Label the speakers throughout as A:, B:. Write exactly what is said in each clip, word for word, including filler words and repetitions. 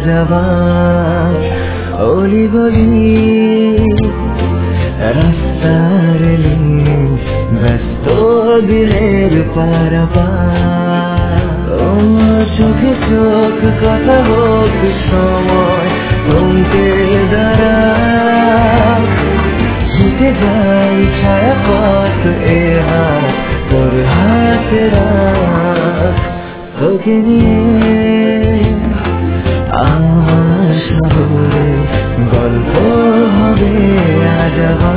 A: যাবার অলি গলি রাস্তার ব্যস্ত দিনের পারাপার চোখে চোখ কথা হোক সময় থমকে দাঁড়া হেঁটে যাই ছায়া পথ এ হাত তোর হাতে রাখ তোকে নিয়ে আমার শহরে গল্প হবে আজ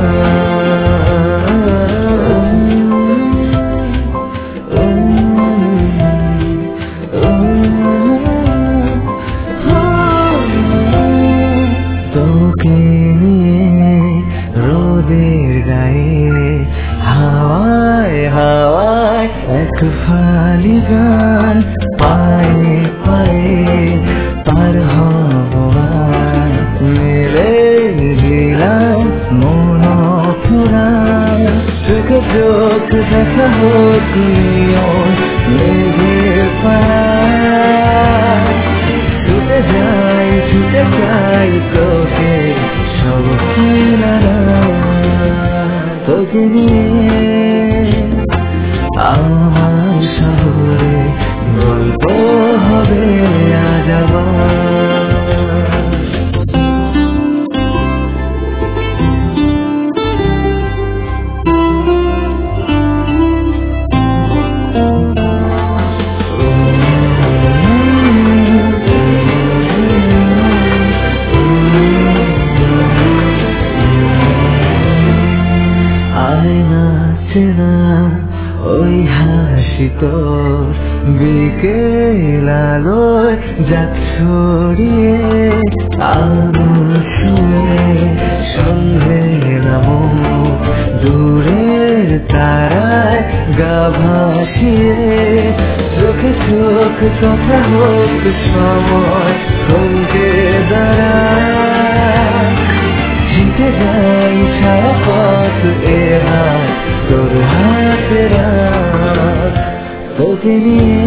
A: তোকে নিয়ে রোদের গায়ে হাওয়ায় হাওয়ায় এক ফালি গান পায়ে পায়ে পার হওয়ার মেরে দিলাম মন ফুরান চোখে চোখ দেখা হোক নিয়ন মেঘের পার ছুটে যাই ছুটে যাই তোকে সব কিনারা তোকে নিয়ে আমার শহরে গল্প হবে আজ ওই হাসি তোর বিকেল আলোয় যাক ছড়িয়ে আলো শুয়ে সন্ধে নামো দূরের তারায় গা ভাসিয়ে চোখে চোখ কথা হোক সময় থমকে দাঁড়ায় হেঁটে যাই ছায়া পথ এ হাত তোর হাতে রাখ তোকে নিয়ে